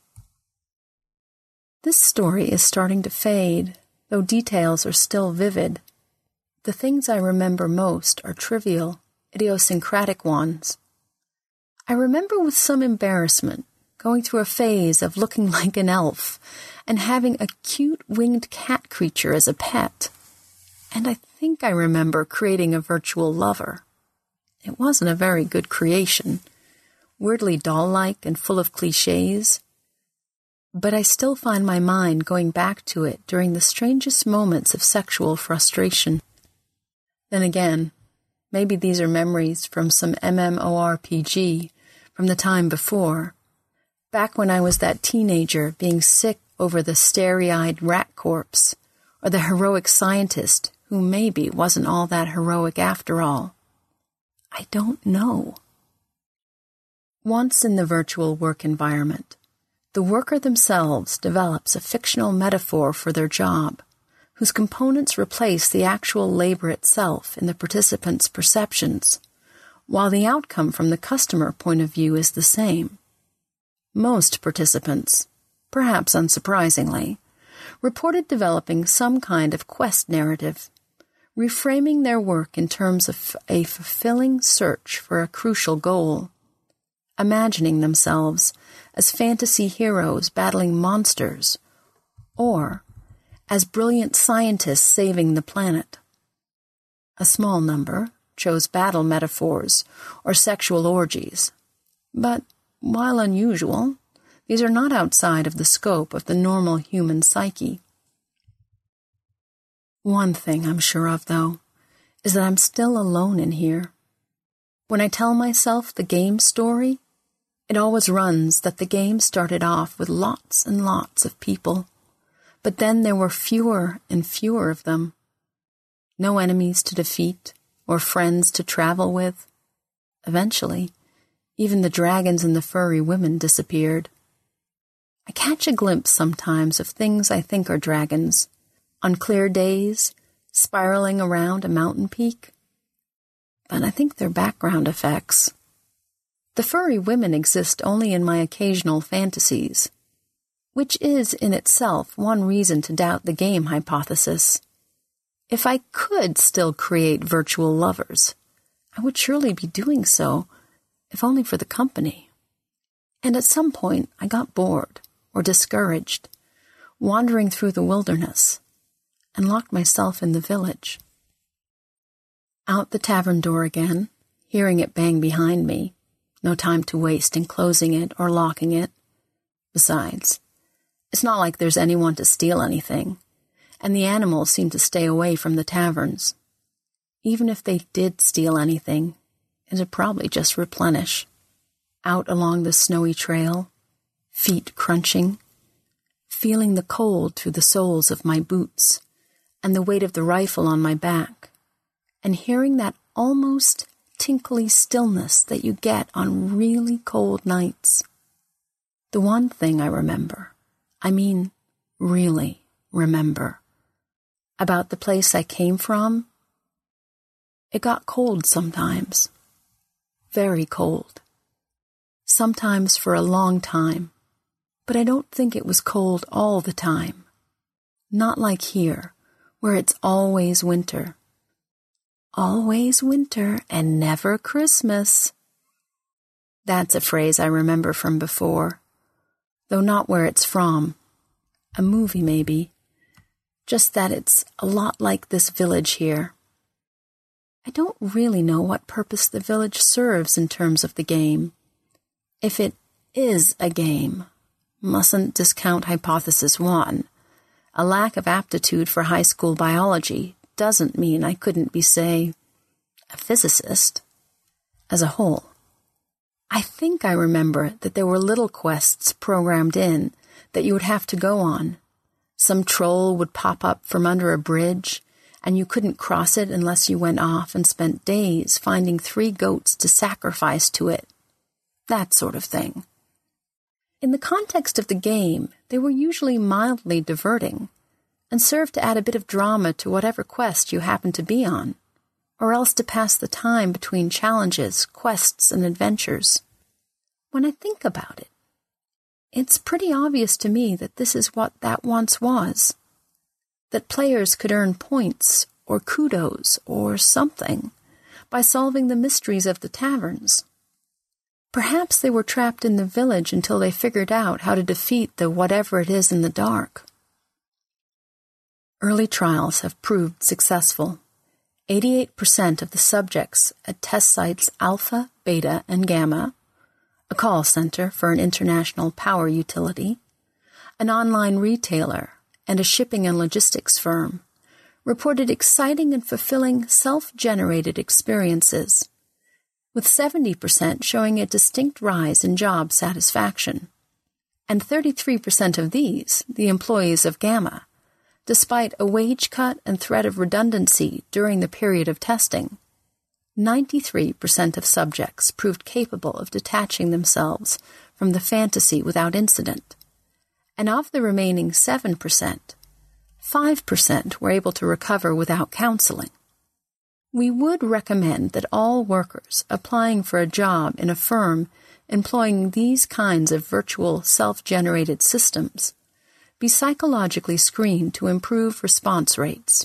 This story is starting to fade, though details are still vivid. The things I remember most are trivial, idiosyncratic ones. I remember with some embarrassment going through a phase of looking like an elf and having a cute winged cat creature as a pet. And I think I remember creating a virtual lover. It wasn't a very good creation, weirdly doll-like and full of cliches, but I still find my mind going back to it during the strangest moments of sexual frustration. Then again, maybe these are memories from some MMORPG from the time before, back when I was that teenager being sick over the starry-eyed rat corpse, or the heroic scientist who maybe wasn't all that heroic after all. I don't know. Once in the virtual work environment, the worker themselves develops a fictional metaphor for their job, whose components replace the actual labor itself in the participants' perceptions, while the outcome from the customer point of view is the same. Most participants, perhaps unsurprisingly, reported developing some kind of quest narrative, reframing their work in terms of a fulfilling search for a crucial goal, imagining themselves as fantasy heroes battling monsters, or as brilliant scientists saving the planet. A small number chose battle metaphors or sexual orgies, but while unusual, these are not outside of the scope of the normal human psyche. One thing I'm sure of, though, is that I'm still alone in here. When I tell myself the game story, it always runs that the game started off with lots and lots of people, but then there were fewer and fewer of them. No enemies to defeat or friends to travel with. Eventually, even the dragons and the furry women disappeared. I catch a glimpse sometimes of things I think are dragons, on clear days, spiraling around a mountain peak. but I think they're background effects. The furry women exist only in my occasional fantasies, which is in itself one reason to doubt the game hypothesis. If I could still create virtual lovers, I would surely be doing so, if only for the company. And at some point I got bored or discouraged, wandering through the wilderness, and locked myself in the village. Out the tavern door again, hearing it bang behind me, no time to waste in closing it or locking it. Besides, it's not like there's anyone to steal anything, and the animals seem to stay away from the taverns. Even if they did steal anything, it'd probably just replenish. Out along the snowy trail, feet crunching, feeling the cold through the soles of my boots and the weight of the rifle on my back, and hearing that almost tinkly stillness that you get on really cold nights. The one thing I remember, I mean really remember, about the place I came from, it got cold sometimes. Very cold. Sometimes for a long time, but I don't think it was cold all the time. Not like here, where it's always winter. Always winter and never Christmas. That's a phrase I remember from before, though not where it's from. A movie, maybe. Just that it's a lot like this village here. I don't really know what purpose the village serves in terms of the game. If it is a game, mustn't discount hypothesis one. A lack of aptitude for high school biology doesn't mean I couldn't be, say, a physicist. As a whole, I think I remember that there were little quests programmed in that you would have to go on. Some troll would pop up from under a bridge, and you couldn't cross it unless you went off and spent days finding three goats to sacrifice to it. That sort of thing. In the context of the game, they were usually mildly diverting, and served to add a bit of drama to whatever quest you happened to be on, or else to pass the time between challenges, quests, and adventures. When I think about it, it's pretty obvious to me that this is what that once was, that players could earn points, or kudos, or something, by solving the mysteries of the taverns. Perhaps they were trapped in the village until they figured out how to defeat the whatever it is in the dark. Early trials have proved successful. eighty-eight percent of the subjects at test sites Alpha, Beta, and Gamma, a call center for an international power utility, an online retailer, and a shipping and logistics firm, reported exciting and fulfilling self-generated experiences, with seventy percent showing a distinct rise in job satisfaction, and thirty-three percent of these, the employees of Gamma, despite a wage cut and threat of redundancy during the period of testing. ninety-three percent of subjects proved capable of detaching themselves from the fantasy without incident, and of the remaining seven percent, five percent were able to recover without counseling. We would recommend that all workers applying for a job in a firm employing these kinds of virtual self-generated systems be psychologically screened to improve response rates.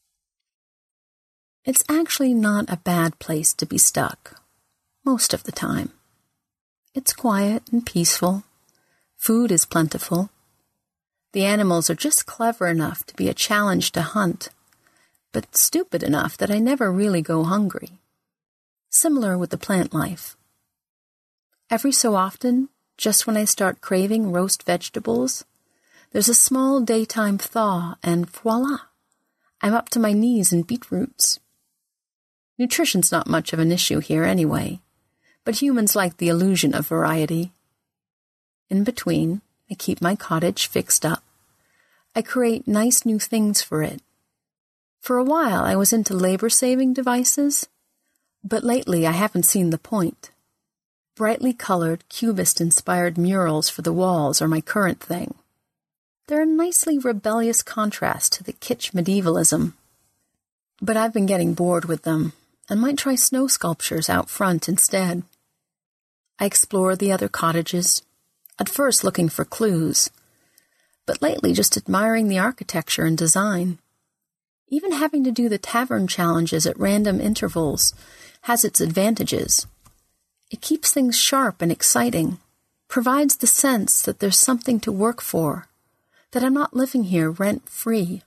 It's actually not a bad place to be stuck, most of the time. It's quiet and peaceful. Food is plentiful. The animals are just clever enough to be a challenge to hunt, but stupid enough that I never really go hungry. Similar with the plant life. Every so often, just when I start craving roast vegetables, there's a small daytime thaw, and voila, I'm up to my knees in beetroots. Nutrition's not much of an issue here anyway, but humans like the illusion of variety. In between, I keep my cottage fixed up. I create nice new things for it. For a while, I was into labor-saving devices, but lately I haven't seen the point. Brightly colored, cubist-inspired murals for the walls are my current thing. They're a nicely rebellious contrast to the kitsch medievalism. But I've been getting bored with them, and might try snow sculptures out front instead. I explore the other cottages, at first looking for clues, but lately just admiring the architecture and design. Even having to do the tavern challenges at random intervals has its advantages. It keeps things sharp and exciting, provides the sense that there's something to work for, that I'm not living here rent-free.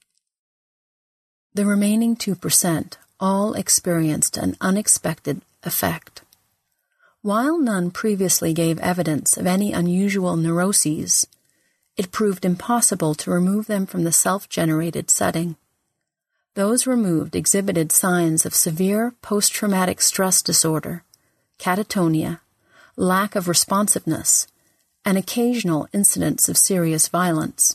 The remaining two percent all experienced an unexpected effect. While none previously gave evidence of any unusual neuroses, it proved impossible to remove them from the self-generated setting. Those removed exhibited signs of severe post-traumatic stress disorder, catatonia, lack of responsiveness, and occasional incidents of serious violence.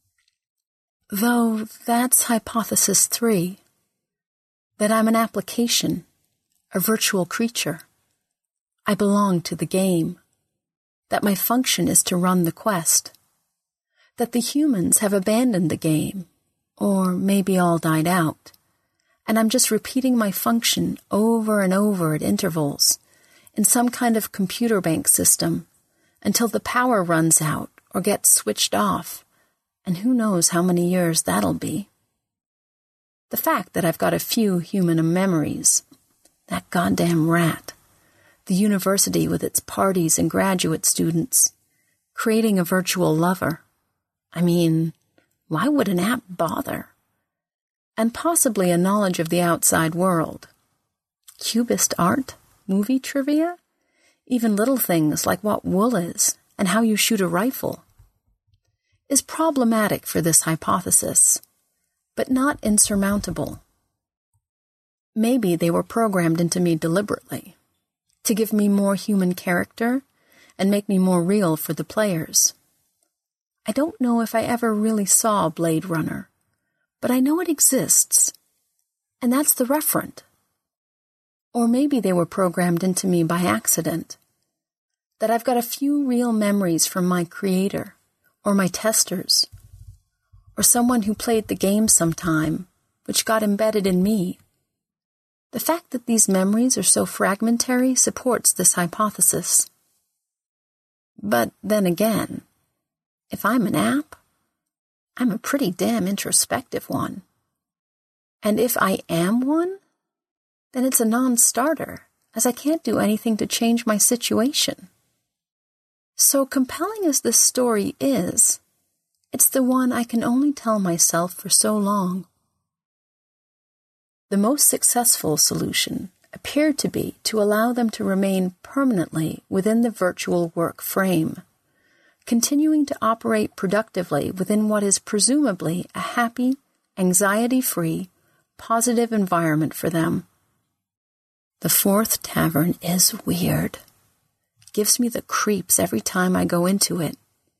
Though that's hypothesis three, that I'm an application, a virtual creature. I belong to the game, that my function is to run the quest, that the humans have abandoned the game, or maybe all died out, and I'm just repeating my function over and over at intervals in some kind of computer bank system until the power runs out or gets switched off, and who knows how many years that'll be. The fact that I've got a few human memories, that goddamn rat, the university with its parties and graduate students, creating a virtual lover. I mean, why would an app bother? And possibly a knowledge of the outside world. Cubist art, movie trivia, even little things like what wool is and how you shoot a rifle, is problematic for this hypothesis, but not insurmountable. Maybe they were programmed into me deliberately, to give me more human character and make me more real for the players. I don't know if I ever really saw Blade Runner, but I know it exists, and that's the referent. Or maybe they were programmed into me by accident, that I've got a few real memories from my creator, or my testers, or someone who played the game sometime, which got embedded in me. The fact that these memories are so fragmentary supports this hypothesis. But then again, if I'm an app, I'm a pretty damn introspective one. And if I am one, then it's a non-starter, as I can't do anything to change my situation. So compelling as this story is, it's the one I can only tell myself for so long. The most successful solution appeared to be to allow them to remain permanently within the virtual work frame, continuing to operate productively within what is presumably a happy, anxiety-free, positive environment for them. The fourth tavern is weird. Gives me the creeps every time I go into it.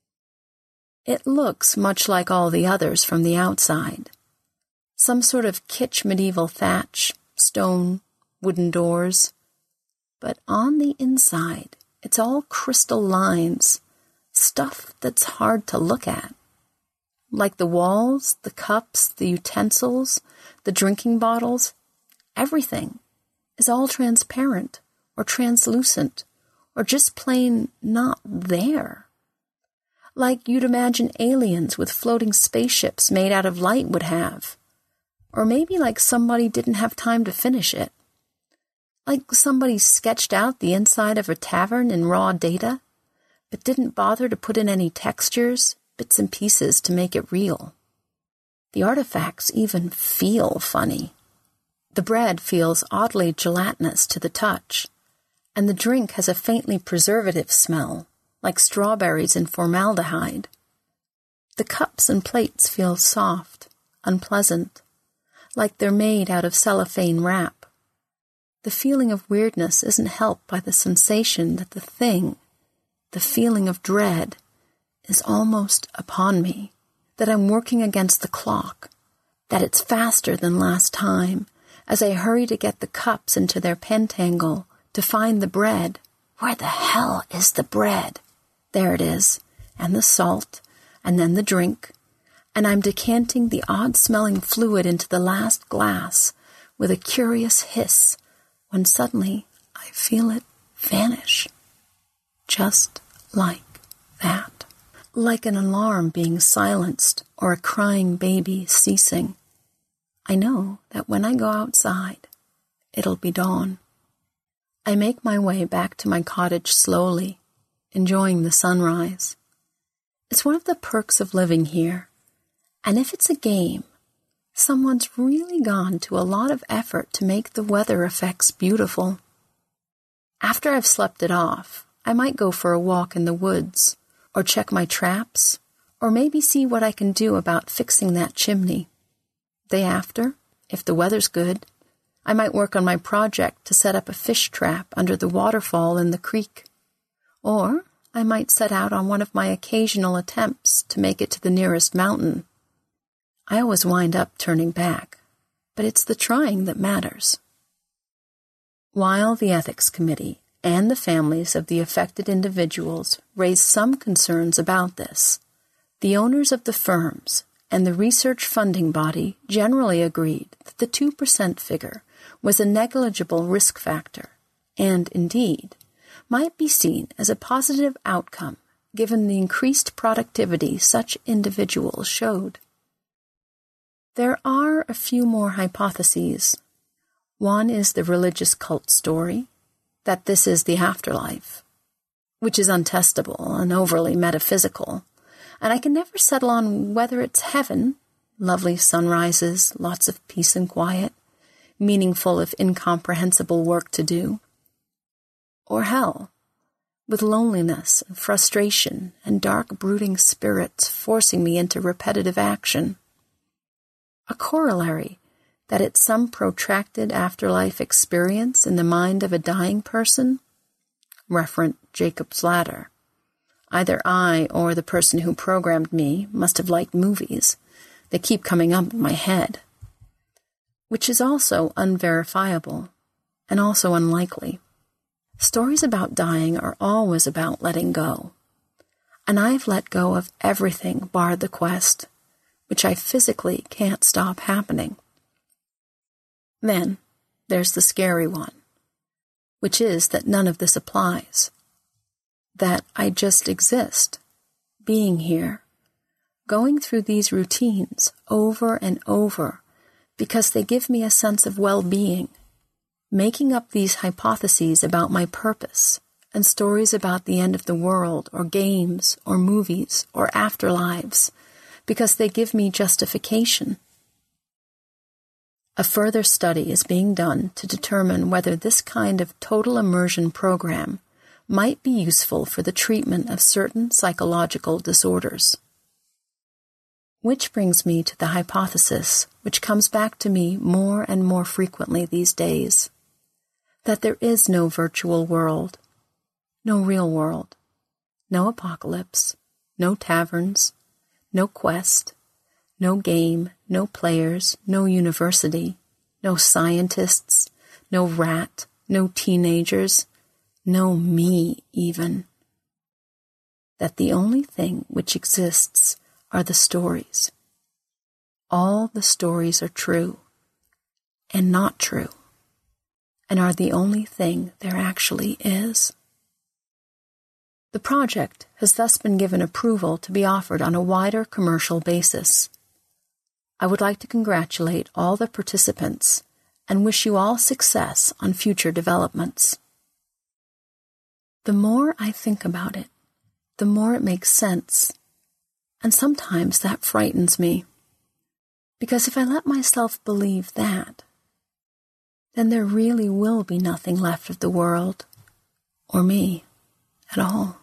It looks much like all the others from the outside. Some sort of kitsch medieval thatch, stone, wooden doors. But on the inside, it's all crystal lines, stuff that's hard to look at. Like the walls, the cups, the utensils, the drinking bottles, everything is all transparent or translucent or just plain not there. Like you'd imagine aliens with floating spaceships made out of light would have. Or maybe like somebody didn't have time to finish it. Like somebody sketched out the inside of a tavern in raw data, but didn't bother to put in any textures, bits and pieces to make it real. The artifacts even feel funny. The bread feels oddly gelatinous to the touch, and the drink has a faintly preservative smell, like strawberries and formaldehyde. The cups and plates feel soft, unpleasant, like they're made out of cellophane wrap. The feeling of weirdness isn't helped by the sensation that the thing, the feeling of dread, is almost upon me, that I'm working against the clock, that it's faster than last time, as I hurry to get the cups into their pentangle, to find the bread. Where the hell is the bread? There it is, and the salt, and then the drink, and I'm decanting the odd-smelling fluid into the last glass, with a curious hiss when suddenly I feel it vanish. Just like that. Like an alarm being silenced or a crying baby ceasing. I know that when I go outside, it'll be dawn. I make my way back to my cottage slowly, enjoying the sunrise. It's one of the perks of living here, and if it's a game, someone's really gone to a lot of effort to make the weather effects beautiful. After I've slept it off, I might go for a walk in the woods, or check my traps, or maybe see what I can do about fixing that chimney. Day after, if the weather's good, I might work on my project to set up a fish trap under the waterfall in the creek. Or I might set out on one of my occasional attempts to make it to the nearest mountain. I always wind up turning back, but it's the trying that matters. While the Ethics Committee and the families of the affected individuals raised some concerns about this, the owners of the firms and the research funding body generally agreed that the two percent figure was a negligible risk factor, and, indeed, might be seen as a positive outcome given the increased productivity such individuals showed. There are a few more hypotheses. One is the religious cult story, that this is the afterlife, which is untestable and overly metaphysical, and I can never settle on whether it's heaven, lovely sunrises, lots of peace and quiet, meaningful if incomprehensible work to do, or hell, with loneliness and frustration and dark brooding spirits forcing me into repetitive action. A corollary that it's some protracted afterlife experience in the mind of a dying person? Referent Jacob's Ladder. Either I or the person who programmed me must have liked movies. They keep coming up in my head. Which is also unverifiable, and also unlikely. Stories about dying are always about letting go. And I've let go of everything bar the quest, which I physically can't stop happening. Then, there's the scary one, which is that none of this applies. That I just exist, being here, going through these routines over and over because they give me a sense of well-being, making up these hypotheses about my purpose and stories about the end of the world or games or movies or afterlives because they give me justification. A further study is being done to determine whether this kind of total immersion program might be useful for the treatment of certain psychological disorders. Which brings me to the hypothesis, which comes back to me more and more frequently these days, that there is no virtual world, no real world, no apocalypse, no taverns, no quest, no game, no players, no university, no scientists, no rat, no teenagers, no me even. That the only thing which exists are the stories. All the stories are true and not true, and are the only thing there actually is. The project has thus been given approval to be offered on a wider commercial basis. I would like to congratulate all the participants and wish you all success on future developments. The more I think about it, the more it makes sense, and sometimes that frightens me, because if I let myself believe that, then there really will be nothing left of the world, or me, at all.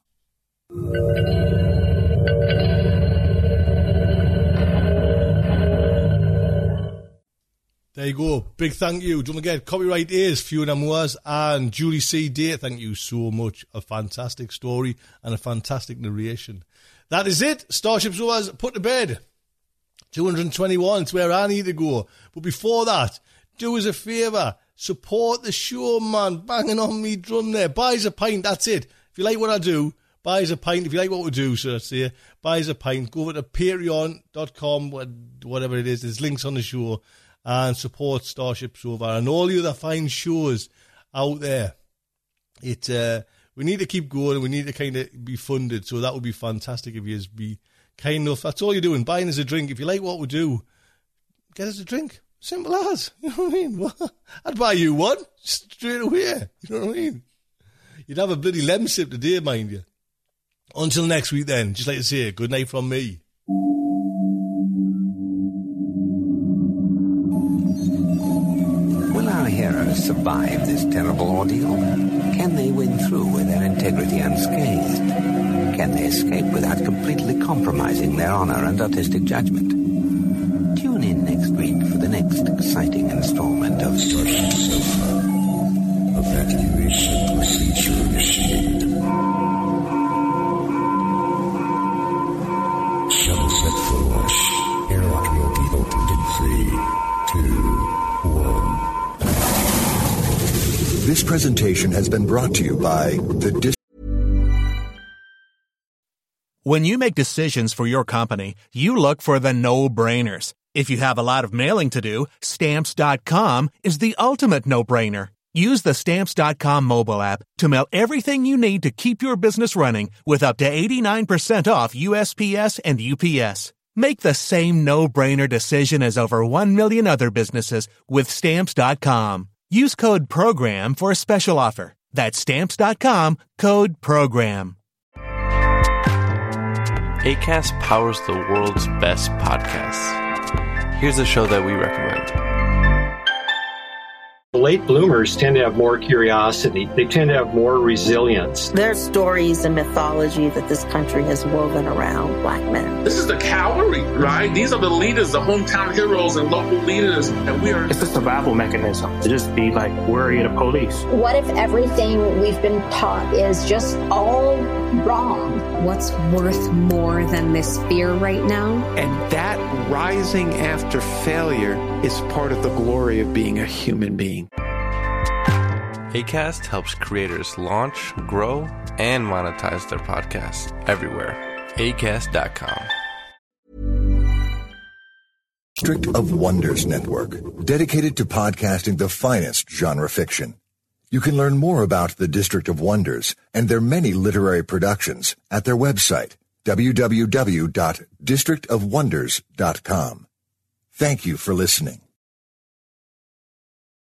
There you go. Big thank you. Don't forget, copyright is Fiona Moores and Julie C. Day. Thank you so much. A fantastic story and a fantastic narration. That is it. Starship Sofa's put to bed. two hundred twenty-one. It's where I need to go. But before that, do us a favour. Support the show, man. Banging on me drum there. Buy us a pint. That's it. If you like what I do, buy us a pint. If you like what we do, so let's say, buy us a pint. Go over to patreon dot com, whatever it is. There's links on the show. and support Starship Sofa and all the other fine shows out there. It uh, we need to keep going. We need to kind of be funded, so that would be fantastic if you just be kind enough. That's all you're doing, buying us a drink. If you like what we do, get us a drink. Simple as. You know what I mean? I'd buy you one straight away. You know what I mean? You'd have a bloody lemon sip today, mind you. Until next week then, just like to say, good night from me. Will our heroes survive this terrible ordeal? Can they win through with their integrity unscathed? Can they escape without completely compromising their honor and artistic judgment? Tune in next week for the next exciting installment of Starship Sofa. Evacuation procedure initiated. Shuttle set for launch. Airlock will be opened in three, two, one. This presentation has been brought to you by the Dis- When you make decisions for your company, you look for the no-brainers. If you have a lot of mailing to do, Stamps dot com is the ultimate no-brainer. Use the Stamps dot com mobile app to mail everything you need to keep your business running with up to eighty-nine percent off U S P S and U P S. Make the same no-brainer decision as over one million other businesses with Stamps dot com. Use code PROGRAM for a special offer. That's Stamps dot com, code PROGRAM. Acast powers the world's best podcasts. Here's a show that we recommend. Late bloomers tend to have more curiosity. They tend to have more resilience. There's stories and mythology that this country has woven around black men. This is the cavalry, right? These are the leaders, the hometown heroes and local leaders. And we are... It's a survival mechanism to just be like worried of police. What if everything we've been taught is just all wrong? What's worth more than this fear right now? And that rising after failure is part of the glory of being a human being. Acast helps creators launch, grow, and monetize their podcasts everywhere. Acast dot com. District of Wonders Network, dedicated to podcasting the finest genre fiction. You can learn more about the District of Wonders and their many literary productions at their website, w w w dot district of wonders dot com. Thank you for listening.